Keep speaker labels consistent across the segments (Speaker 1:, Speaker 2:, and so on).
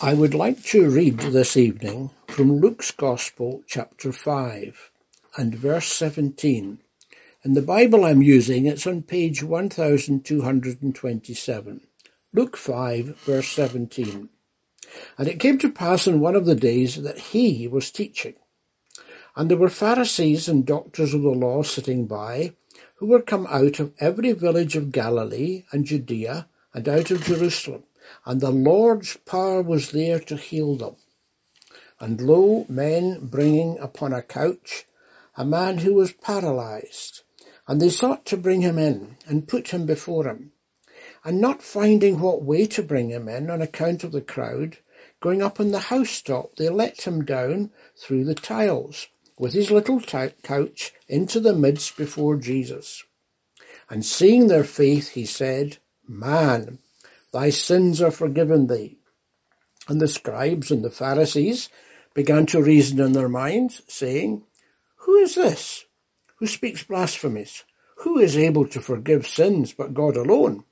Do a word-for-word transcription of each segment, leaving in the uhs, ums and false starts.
Speaker 1: I would like to read this evening from Luke's Gospel, chapter five, and verse seventeen. In the Bible I'm using, it's on page one thousand two hundred twenty-seven. Luke five, verse seventeen. And it came to pass in one of the days that he was teaching, and there were Pharisees and doctors of the law sitting by, who were come out of every village of Galilee and Judea, and out of Jerusalem. And the Lord's power was there to heal them. And lo, men bringing upon a couch a man who was paralyzed. And they sought to bring him in, and put him before him. And not finding what way to bring him in on account of the crowd, going up on the housetop, they let him down through the tiles, with his little t- couch into the midst before Jesus. And seeing their faith, he said, Man, thy sins are forgiven thee. And the scribes and the Pharisees began to reason in their minds, saying, Who is this who speaks blasphemies? Who is able to forgive sins but God alone?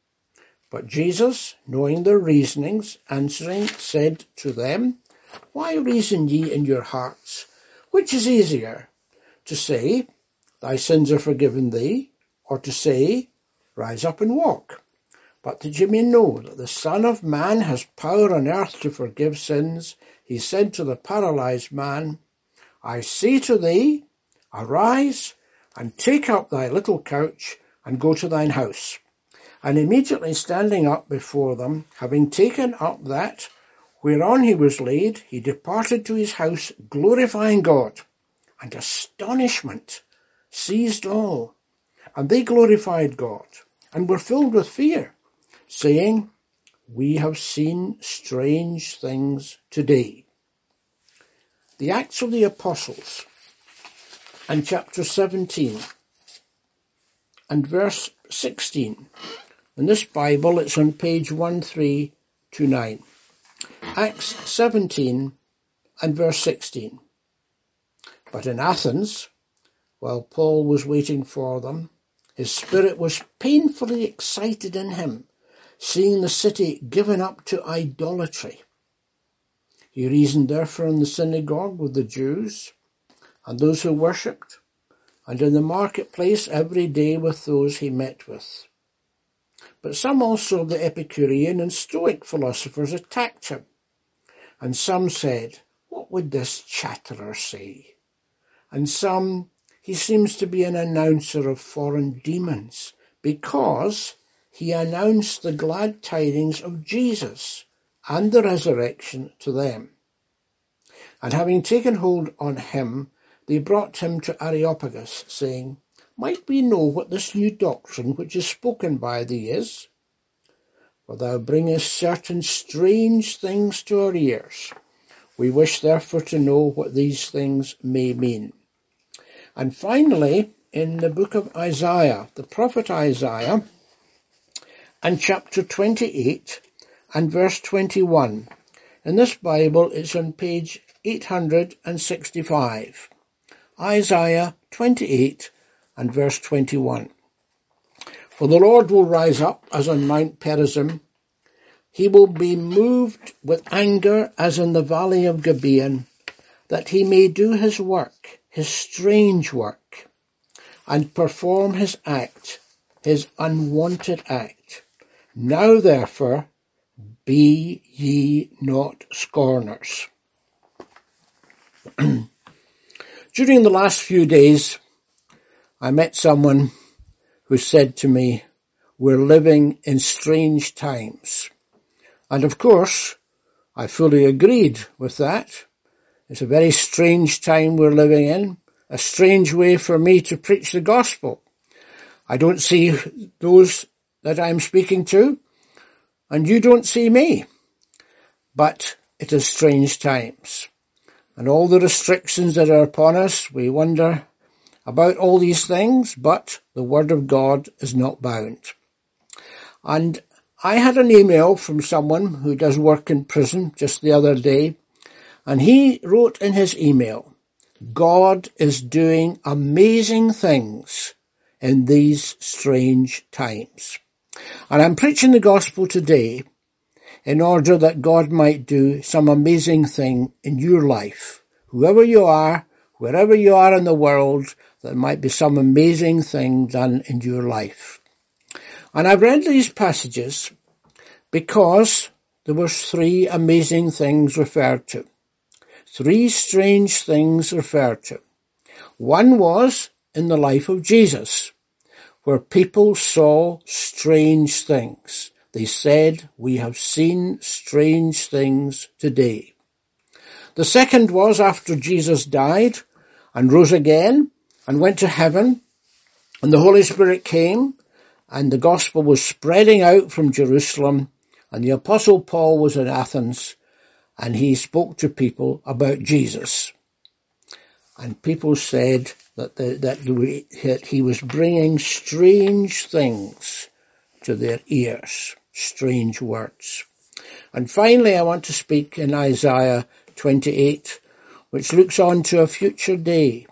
Speaker 1: But Jesus, knowing their reasonings, answering, said to them, Why reason ye in your hearts? Which is easier, to say, Thy sins are forgiven thee, or to say, Rise up and walk? But that you may know that the Son of Man has power on earth to forgive sins, he said to the paralyzed man, I say to thee, Arise, and take up thy little couch, and go to thine house. And immediately standing up before them, having taken up that whereon he was laid, he departed to his house, glorifying God. And astonishment seized all, and they glorified God, and were filled with fear, saying, We have seen strange things today. The Acts of the Apostles, and chapter seventeen, and verse sixteen. In this Bible, it's on page one three two nine. Acts seventeen and verse sixteen. But in Athens, while Paul was waiting for them, his spirit was painfully excited in him, seeing the city given up to idolatry. He reasoned therefore in the synagogue with the Jews and those who worshipped, and in the marketplace every day with those he met with. But some also of the Epicurean and Stoic philosophers attacked him, and some said, What would this chatterer say? And some, He seems to be an announcer of foreign demons, because he announced the glad tidings of Jesus and the resurrection to them. And having taken hold on him, they brought him to Areopagus, saying, Might we know what this new doctrine which is spoken by thee is? For thou bringest certain strange things to our ears. We wish therefore to know what these things may mean. And finally, in the book of Isaiah, the prophet Isaiah, and chapter twenty-eight and verse twenty-one. In this Bible, it's on page eight hundred sixty-five. Isaiah twenty-eight and verse twenty-one. For the Lord will rise up as on Mount Perazim. He will be moved with anger as in the valley of Gibeon, that he may do his work, his strange work, and perform his act, his unwanted act. Now therefore, be ye not scorners. During the last few days, I met someone who said to me, We're living in strange times. And of course, I fully agreed with that. It's a very strange time we're living in, a strange way for me to preach the gospel. I don't see those that I'm speaking to, and you don't see me. But it is strange times. And all the restrictions that are upon us, we wonder about all these things, but the word of God is not bound. And I had an email from someone who does work in prison just the other day, and he wrote in his email, God is doing amazing things in these strange times. And I'm preaching the gospel today in order that God might do some amazing thing in your life. Whoever you are, wherever you are in the world, there might be some amazing thing done in your life. And I've read these passages because there were three amazing things referred to. Three strange things referred to. One was in the life of Jesus, where people saw strange things. They said, "We have seen strange things today." The second was after Jesus died and rose again and went to heaven, and the Holy Spirit came, and the gospel was spreading out from Jerusalem, and the Apostle Paul was in Athens, and he spoke to people about Jesus. And people said that, the, that, the, that he was bringing strange things to their ears, strange words. And finally, I want to speak in Isaiah twenty-eight, which looks on to a future day.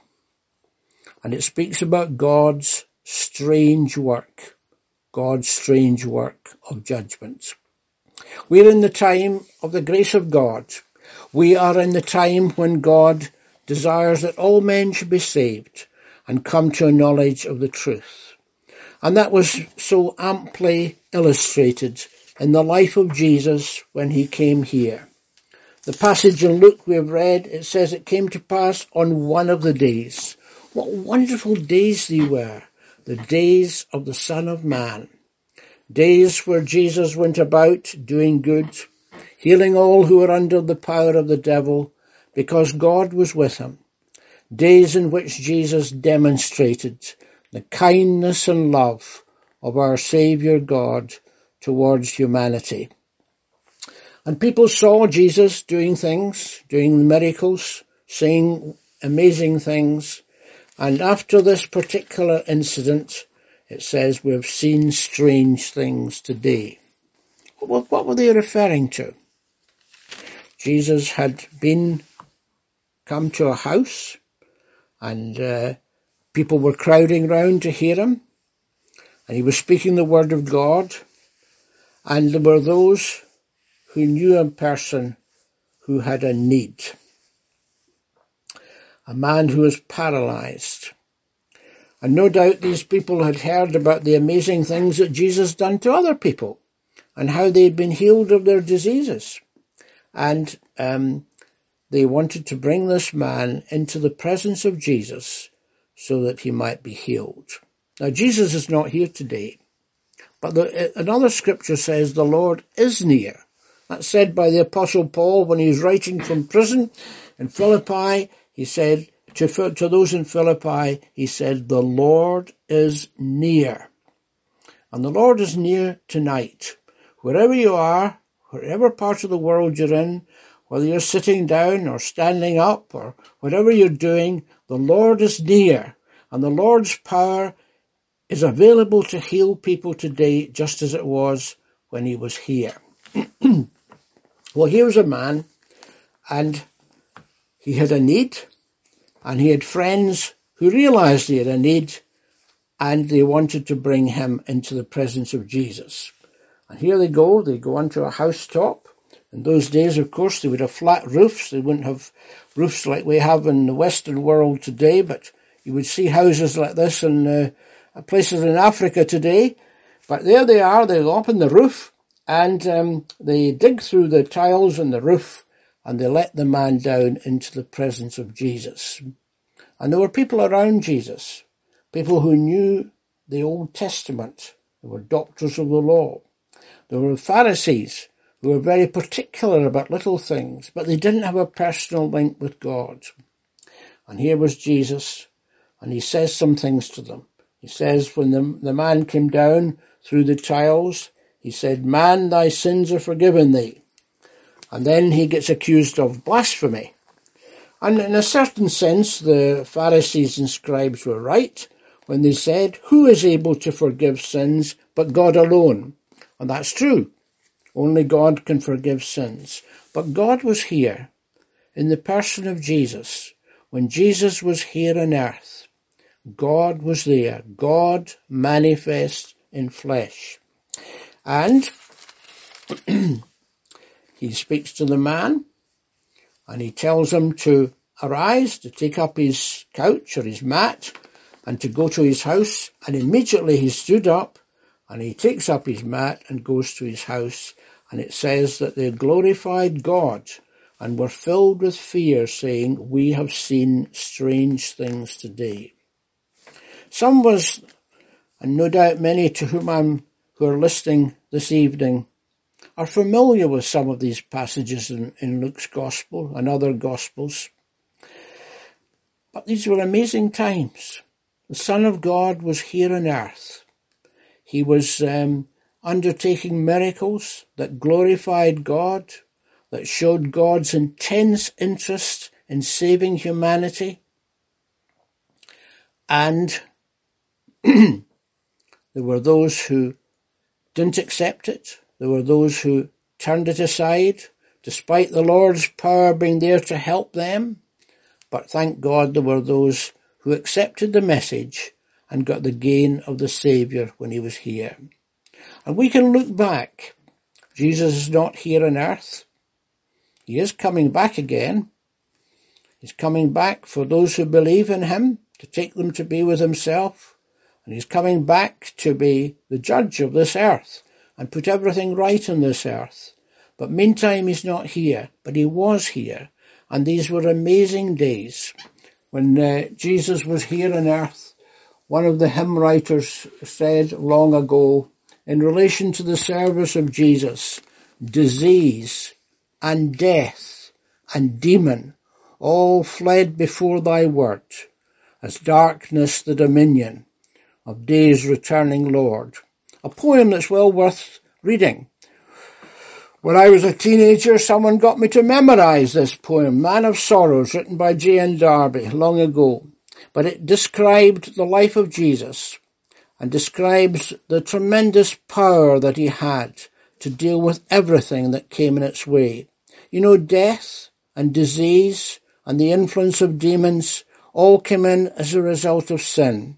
Speaker 1: And it speaks about God's strange work, God's strange work of judgment. We're in the time of the grace of God. We are in the time when God desires that all men should be saved and come to a knowledge of the truth. And that was so amply illustrated in the life of Jesus when he came here. The passage in Luke we've read, it says it came to pass on one of the days. What wonderful days they were, the days of the Son of Man. Days where Jesus went about doing good, healing all who were under the power of the devil, because God was with him. Days in which Jesus demonstrated the kindness and love of our Saviour God towards humanity. And people saw Jesus doing things, doing miracles, saying amazing things. And after this particular incident, it says we've seen strange things today. What, what were they referring to? Jesus had been, come to a house, and uh, people were crowding round to hear him, and he was speaking the word of God, and there were those who knew a person who had a need, a man who was paralyzed. And no doubt these people had heard about the amazing things that Jesus done to other people and how they'd been healed of their diseases. And um, they wanted to bring this man into the presence of Jesus so that he might be healed. Now, Jesus is not here today, but the, another scripture says the Lord is near. That's said by the Apostle Paul when he was writing from prison in Philippi. He said to, to those in Philippi, he said, the Lord is near. And the Lord is near tonight. Wherever you are, whatever part of the world you're in, whether you're sitting down or standing up or whatever you're doing, the Lord is near. And the Lord's power is available to heal people today just as it was when he was here. Well, here was a man, and he had a need, and he had friends who realized he had a need, and they wanted to bring him into the presence of Jesus. And here they go, they go onto a housetop. In those days, of course, they would have flat roofs. They wouldn't have roofs like we have in the Western world today, but you would see houses like this in uh, places in Africa today. But there they are, they go up on the roof, and um, they dig through the tiles in the roof, and they let the man down into the presence of Jesus. And there were people around Jesus, people who knew the Old Testament. There were doctors of the law. There were Pharisees who were very particular about little things, but they didn't have a personal link with God. And here was Jesus, and he says some things to them. He says, when the, the man came down through the tiles, he said, man, thy sins are forgiven thee. And then he gets accused of blasphemy. And in a certain sense, the Pharisees and scribes were right when they said, who is able to forgive sins but God alone? And that's true. Only God can forgive sins. But God was here in the person of Jesus. When Jesus was here on earth, God was there. God manifest in flesh. And he speaks to the man and he tells him to arise, to take up his couch or his mat and to go to his house. And immediately he stood up and he takes up his mat and goes to his house. And it says that they glorified God and were filled with fear, saying, we have seen strange things today. Some of us, and no doubt many to whom I'm, who are listening this evening, are familiar with some of these passages in, in Luke's Gospel and other Gospels. But these were amazing times. The Son of God was here on earth. He was um, undertaking miracles that glorified God, that showed God's intense interest in saving humanity. And there were those who didn't accept it. There were those who turned it aside, despite the Lord's power being there to help them. But thank God there were those who accepted the message and got the gain of the Saviour when he was here. And we can look back. Jesus is not here on earth. He is coming back again. He's coming back for those who believe in him, to take them to be with himself. And he's coming back to be the judge of this earth and put everything right on this earth. But meantime, he's not here, but he was here. And these were amazing days. When uh, Jesus was here on earth, one of the hymn writers said long ago, in relation to the service of Jesus, disease and death and demon all fled before thy word, as darkness the dominion of day's returning Lord. A poem that's well worth reading. When I was a teenager, someone got me to memorize this poem, Man of Sorrows, written by J N Darby long ago. But it described the life of Jesus and describes the tremendous power that he had to deal with everything that came in its way. You know, death and disease and the influence of demons all came in as a result of sin.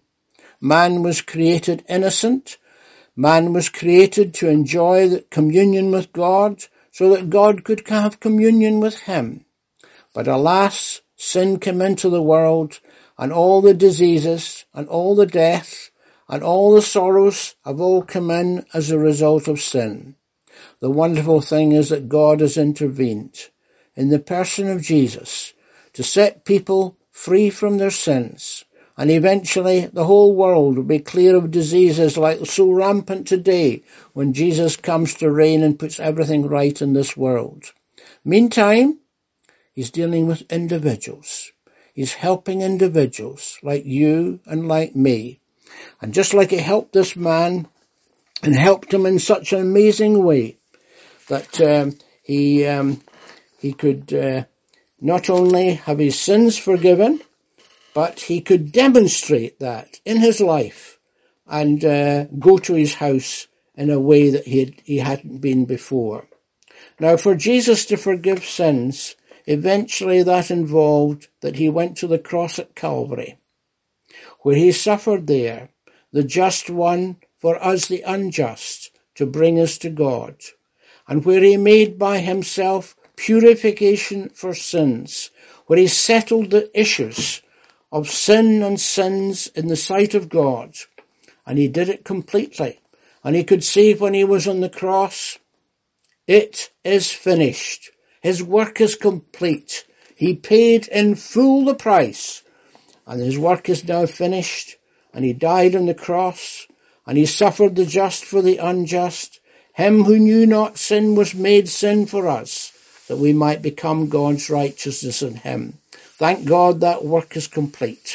Speaker 1: Man was created innocent. Man was created to enjoy communion with God so that God could have communion with him. But alas, sin came into the world, and all the diseases and all the death and all the sorrows have all come in as a result of sin. The wonderful thing is that God has intervened in the person of Jesus to set people free from their sins. And eventually the whole world will be clear of diseases like so rampant today when Jesus comes to reign and puts everything right in this world. Meantime, he's dealing with individuals. He's helping individuals like you and like me. And just like he helped this man and helped him in such an amazing way that um, he, um, he could uh, not only have his sins forgiven, but he could demonstrate that in his life and uh, go to his house in a way that he, had, he hadn't been before. Now, for Jesus to forgive sins, eventually that involved that he went to the cross at Calvary, where he suffered there, the just one for us the unjust, to bring us to God, and where he made by himself purification for sins, where he settled the issues of sin and sins in the sight of God. And he did it completely. And he could say when he was on the cross, it is finished. His work is complete. He paid in full the price. And his work is now finished. And he died on the cross. And he suffered the just for the unjust. Him who knew not sin was made sin for us, that we might become God's righteousness in him. Thank God that work is complete.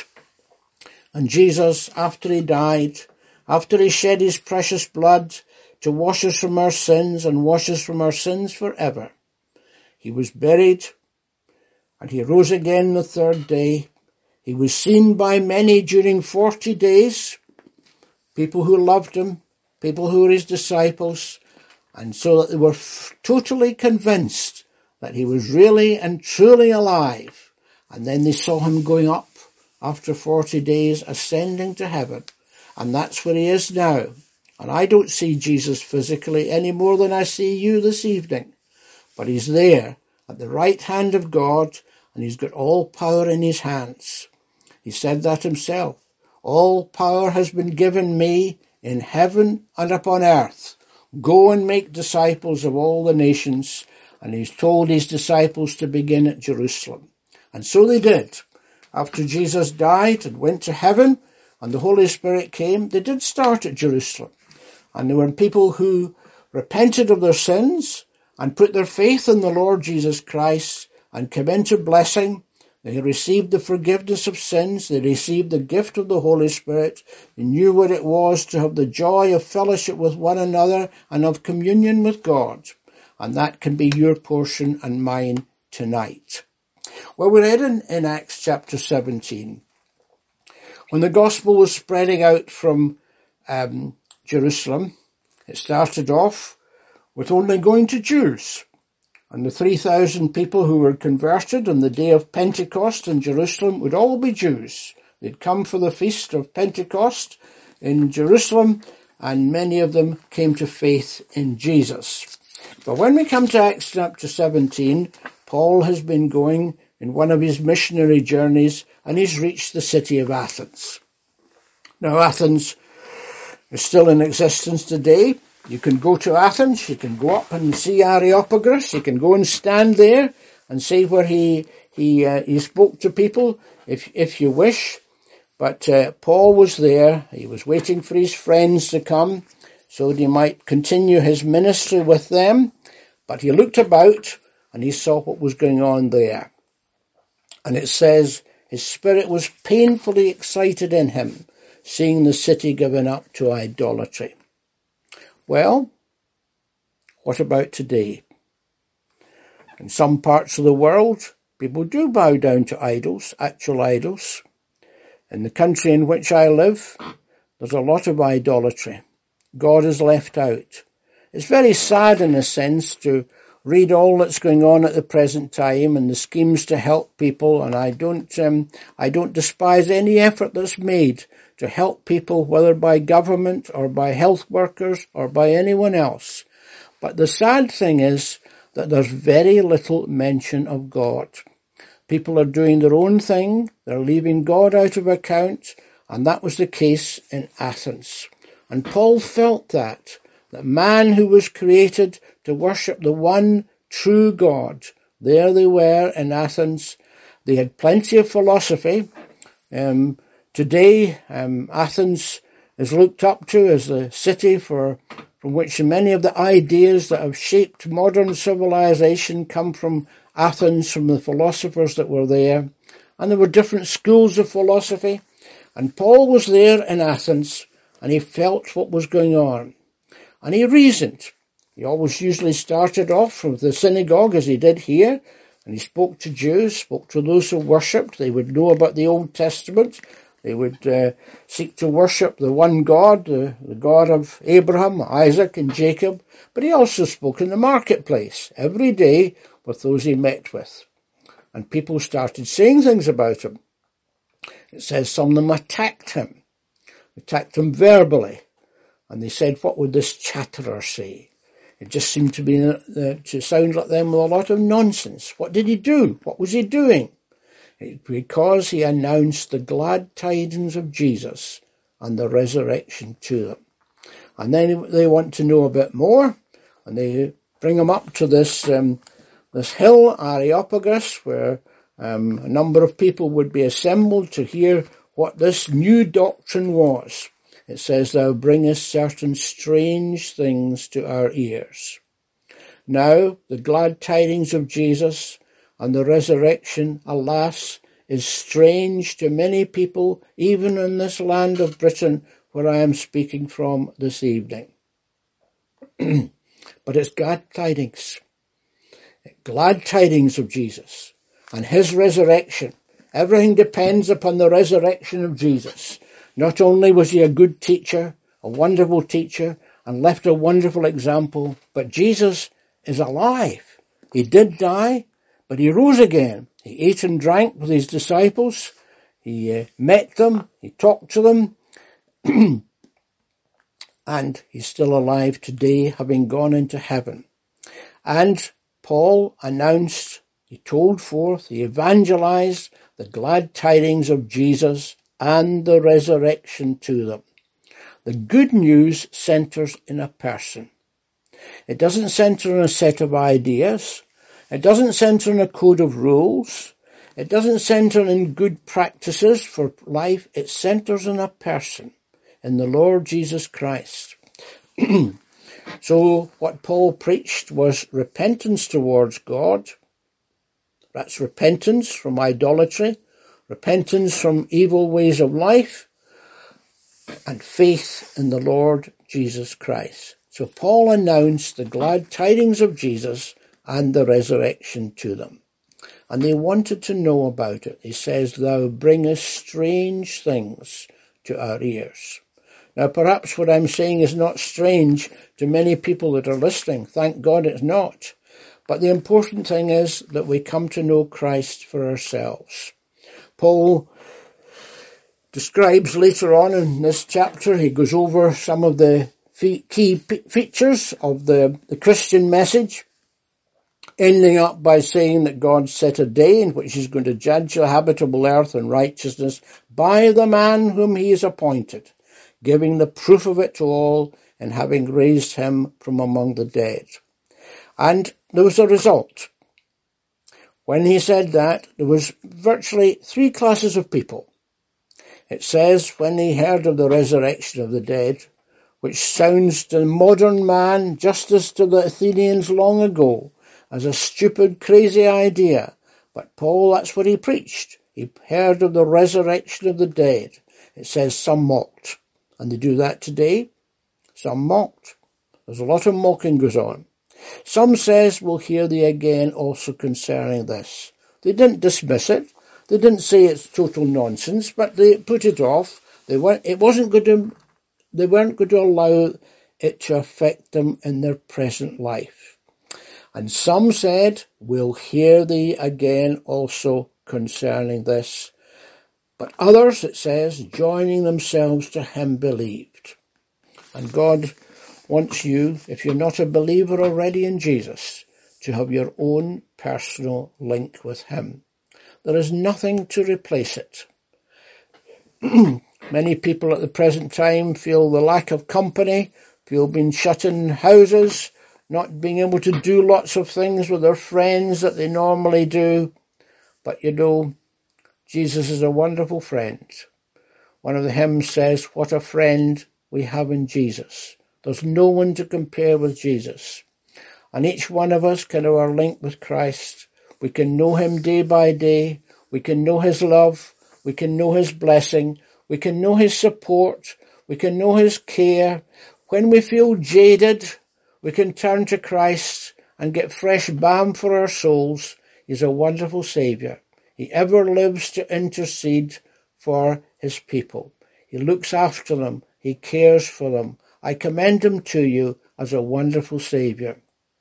Speaker 1: And Jesus, after he died, after he shed his precious blood to wash us from our sins and wash us from our sins forever, he was buried and he rose again the third day. He was seen by many during forty days, people who loved him, people who were his disciples, and so that they were f- totally convinced that he was really and truly alive. And then they saw him going up after forty days, ascending to heaven. And that's where he is now. And I don't see Jesus physically any more than I see you this evening. but he's there at the right hand of God, and he's got all power in his hands. He said that himself. All power has been given me in heaven and upon earth. Go and make disciples of all the nations. And he's told his disciples to begin at Jerusalem. And so they did. After Jesus died and went to heaven and the Holy Spirit came, they did start at Jerusalem. And there were people who repented of their sins and put their faith in the Lord Jesus Christ and came into blessing. They received the forgiveness of sins. They received the gift of the Holy Spirit. They knew what it was to have the joy of fellowship with one another and of communion with God. And that can be your portion and mine tonight. Well, we read in, in Acts chapter seventeen, when the gospel was spreading out from um, Jerusalem, it started off with only going to Jews. And the three thousand people who were converted on the day of Pentecost in Jerusalem would all be Jews. They'd come for the feast of Pentecost in Jerusalem, and many of them came to faith in Jesus. But when we come to Acts chapter seventeen, Paul has been going in one of his missionary journeys, and he's reached the city of Athens. Now, Athens is still in existence today. You can go to Athens, you can go up and see Areopagus, you can go and stand there and see where he he uh, he spoke to people, if if you wish. But uh, Paul was there, he was waiting for his friends to come so that he might continue his ministry with them. But he looked about and he saw what was going on there. And it says his spirit was painfully excited in him, seeing the city given up to idolatry. Well, what about today? In some parts of the world, people do bow down to idols, actual idols. In the country in which I live, there's a lot of idolatry. God is left out. It's very sad in a sense to read all that's going on at the present time and the schemes to help people, and I don't, um, I don't despise any effort that's made to help people, whether by government or by health workers or by anyone else. But the sad thing is that there's very little mention of God. People are doing their own thing, they're leaving God out of account, and that was the case in Athens. And Paul felt that, that man who was created to worship the one true God, there they were in Athens. They had plenty of philosophy. Um, today, um, Athens is looked up to as the city for from which many of the ideas that have shaped modern civilization come from Athens, from the philosophers that were there. And there were different schools of philosophy. And Paul was there in Athens, and he felt what was going on. And he reasoned. He always usually started off from the synagogue, as he did here, and he spoke to Jews, spoke to those who worshipped. They would know about the Old Testament. They would uh, seek to worship the one God, the, the God of Abraham, Isaac, and Jacob. But he also spoke in the marketplace every day with those he met with. And people started saying things about him. It says some of them attacked him, attacked him verbally. And they said, what would this chatterer say? It just seemed to be uh, to sound like them with a lot of nonsense. What did he do? What was he doing? It, because he announced the glad tidings of Jesus and the resurrection to them. And then they want to know a bit more, and they bring him up to this um, this hill, Areopagus, where um, a number of people would be assembled to hear what this new doctrine was. It says, thou bringest certain strange things to our ears. Now, the glad tidings of Jesus and the resurrection, alas, is strange to many people, even in this land of Britain where I am speaking from this evening. But it's glad tidings. Glad tidings of Jesus and his resurrection. Everything depends upon the resurrection of Jesus. Not only was he a good teacher, a wonderful teacher, and left a wonderful example, but Jesus is alive. He did die, but he rose again. He ate and drank with his disciples. He uh, met them. He talked to them. And he's still alive today, having gone into heaven. And Paul announced, he told forth, he evangelized the glad tidings of Jesus and the resurrection to them. The good news centers in a person. It doesn't center on a set of ideas. It doesn't center on a code of rules. It doesn't center in good practices for life. It centers in a person, in the Lord Jesus Christ. So what Paul preached was repentance towards God. That's repentance from idolatry, repentance from evil ways of life, and faith in the Lord Jesus Christ. So Paul announced the glad tidings of Jesus and the resurrection to them. And they wanted to know about it. He says, "Thou bringest strange things to our ears." Now, perhaps what I'm saying is not strange to many people that are listening. Thank God it's not. But the important thing is that we come to know Christ for ourselves. Paul describes later on in this chapter, he goes over some of the key features of the, the Christian message, ending up by saying that God set a day in which he's going to judge the habitable earth in righteousness by the man whom he has appointed, giving the proof of it to all, and having raised him from among the dead. And there was a result. When he said that, there was virtually three classes of people. It says, when he heard of the resurrection of the dead, which sounds to modern man, just as to the Athenians long ago, as a stupid, crazy idea. But Paul, that's what he preached. He heard of the resurrection of the dead. It says some mocked. And they do that today. Some mocked. There's a lot of mocking goes on. Some says, we'll hear thee again also concerning this. They didn't dismiss it. They didn't say it's total nonsense, but they put it off. They weren't, it wasn't going to, they weren't going to allow it to affect them in their present life. And some said, we'll hear thee again also concerning this. But others, it says, joining themselves to him, believed. And God wants you, if you're not a believer already in Jesus, to have your own personal link with him. There is nothing to replace it. Many people at the present time feel the lack of company, feel being shut in houses, not being able to do lots of things with their friends that they normally do. But you know, Jesus is a wonderful friend. One of the hymns says, what a friend we have in Jesus. There's no one to compare with Jesus. And each one of us can have our link with Christ. We can know him day by day. We can know his love. We can know his blessing. We can know his support. We can know his care. When we feel jaded, we can turn to Christ and get fresh balm for our souls. He's a wonderful Saviour. He ever lives to intercede for his people. He looks after them. He cares for them. I commend him to you as a wonderful Saviour.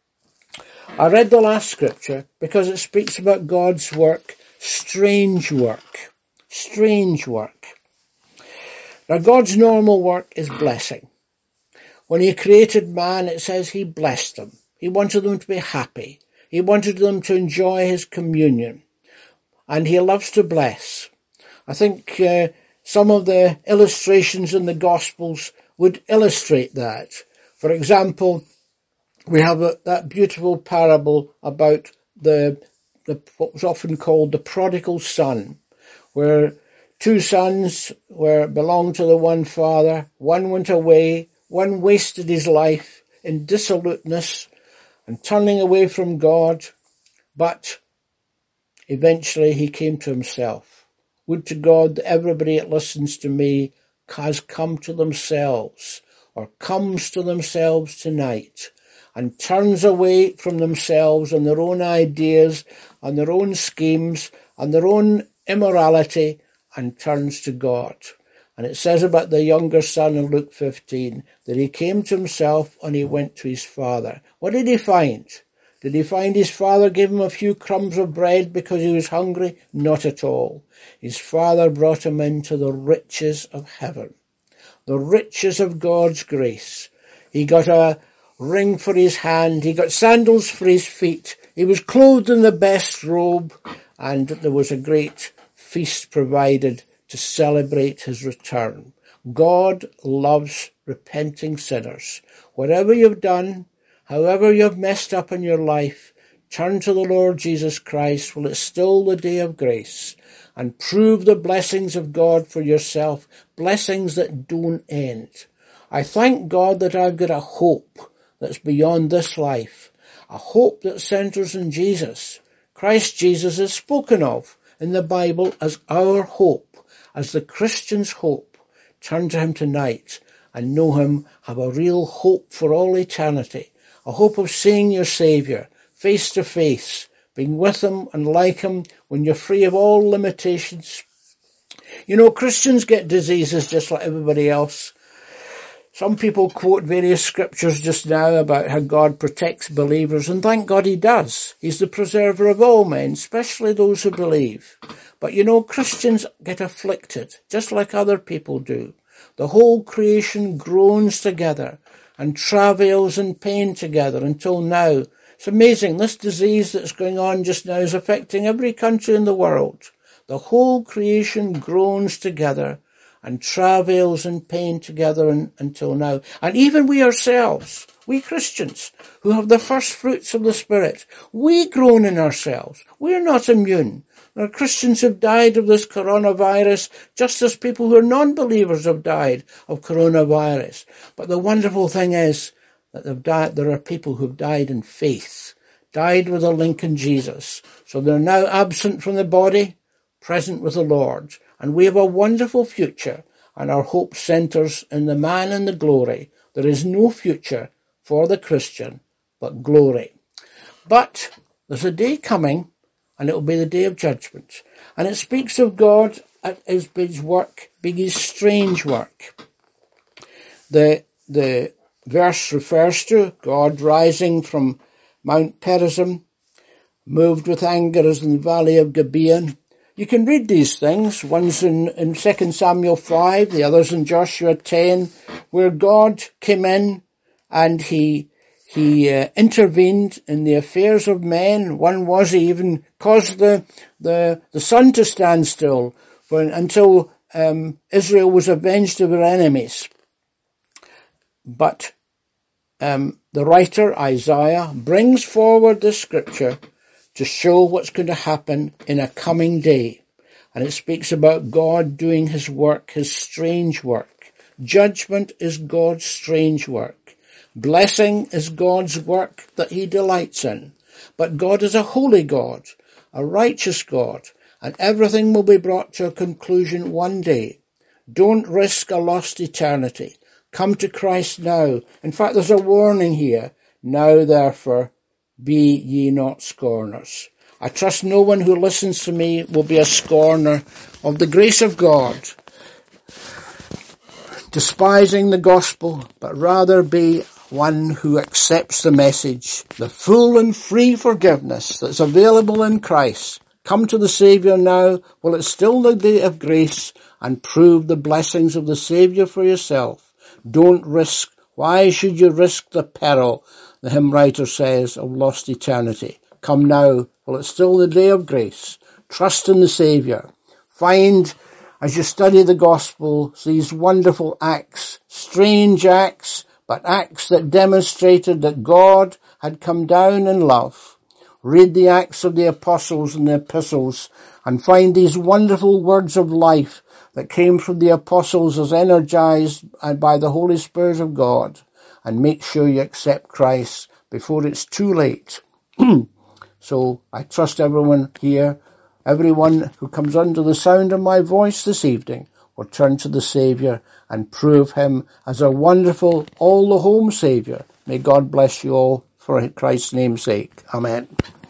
Speaker 1: I read the last scripture because it speaks about God's work, strange work, strange work. Now, God's normal work is blessing. When he created man, it says he blessed them. He wanted them to be happy. He wanted them to enjoy his communion. And he loves to bless. I think uh, some of the illustrations in the Gospels would illustrate that. For example, we have a, that beautiful parable about the, the what was often called the prodigal son, where two sons were belonged to the one father. One went away. One wasted his life in dissoluteness and turning away from God. But eventually he came to himself. Would to God that everybody that listens to me has come to themselves or comes to themselves tonight and turns away from themselves and their own ideas and their own schemes and their own immorality and turns to God. And it says about the younger son in Luke fifteen that he came to himself and he went to his father. What did he find? Did he find his father gave him a few crumbs of bread because he was hungry? Not at all. His father brought him into the riches of heaven, the riches of God's grace. He got a ring for his hand. He got sandals for his feet. He was clothed in the best robe, and there was a great feast provided to celebrate his return. God loves repenting sinners. Whatever you've done, however you've messed up in your life, turn to the Lord Jesus Christ while it's still the day of grace, and prove the blessings of God for yourself, blessings that don't end. I thank God that I've got a hope that's beyond this life, a hope that centres in Jesus. Christ Jesus is spoken of in the Bible as our hope, as the Christian's hope. Turn to him tonight and know him, have a real hope for all eternity, a hope of seeing your Saviour face to face, being with him and like him when you're free of all limitations. You know, Christians get diseases just like everybody else. Some people quote various scriptures just now about how God protects believers, and thank God he does. He's the preserver of all men, especially those who believe. But you know, Christians get afflicted, just like other people do. The whole creation groans together and travails in pain together until now. It's amazing. This disease that's going on just now is affecting every country in the world. The whole creation groans together and travails in pain together in, until now. And even we ourselves, we Christians, who have the first fruits of the Spirit, we groan in ourselves. We're not immune. There are Christians who've died of this coronavirus, just as people who are non-believers have died of coronavirus. But the wonderful thing is that they've died, there are people who've died in faith, died with a link in Jesus. So they're now absent from the body, present with the Lord. And we have a wonderful future, and our hope centres in the man in the glory. There is no future for the Christian but glory. But there's a day coming, and it will be the day of judgment. And it speaks of God at his big work, being his strange work. The, the verse refers to God rising from Mount Perazim, moved with anger as in the valley of Gibeon. You can read these things. One's in, in Second Samuel five, the other's in Joshua ten, where God came in and he he uh, intervened in the affairs of men. One was he even caused the the, the sun to stand still for, until um, Israel was avenged of her enemies. But um, the writer, Isaiah, brings forward this scripture to show what's going to happen in a coming day. And it speaks about God doing his work, his strange work. Judgment is God's strange work. Blessing is God's work that he delights in. But God is a holy God, a righteous God, and everything will be brought to a conclusion one day. Don't risk a lost eternity. Come to Christ now. In fact, there's a warning here. Now, therefore, be ye not scorners. I trust no one who listens to me will be a scorner of the grace of God, despising the gospel, but rather be one who accepts the message, the full and free forgiveness that's available in Christ. Come to the Saviour now while it's still the day of grace, and prove the blessings of the Saviour for yourself. Don't risk. Why should you risk the peril, the hymn writer says, of lost eternity? Come now, while it's still the day of grace. Trust in the Saviour. Find, as you study the Gospel, these wonderful acts, strange acts, but acts that demonstrated that God had come down in love. Read the Acts of the Apostles and the Epistles, and find these wonderful words of life that came from the Apostles as energized by the Holy Spirit of God. And make sure you accept Christ before it's too late. So I trust everyone here, everyone who comes under the sound of my voice this evening, will turn to the Saviour and prove him as a wonderful, all-the-home Saviour. May God bless you all for Christ's name's sake. Amen.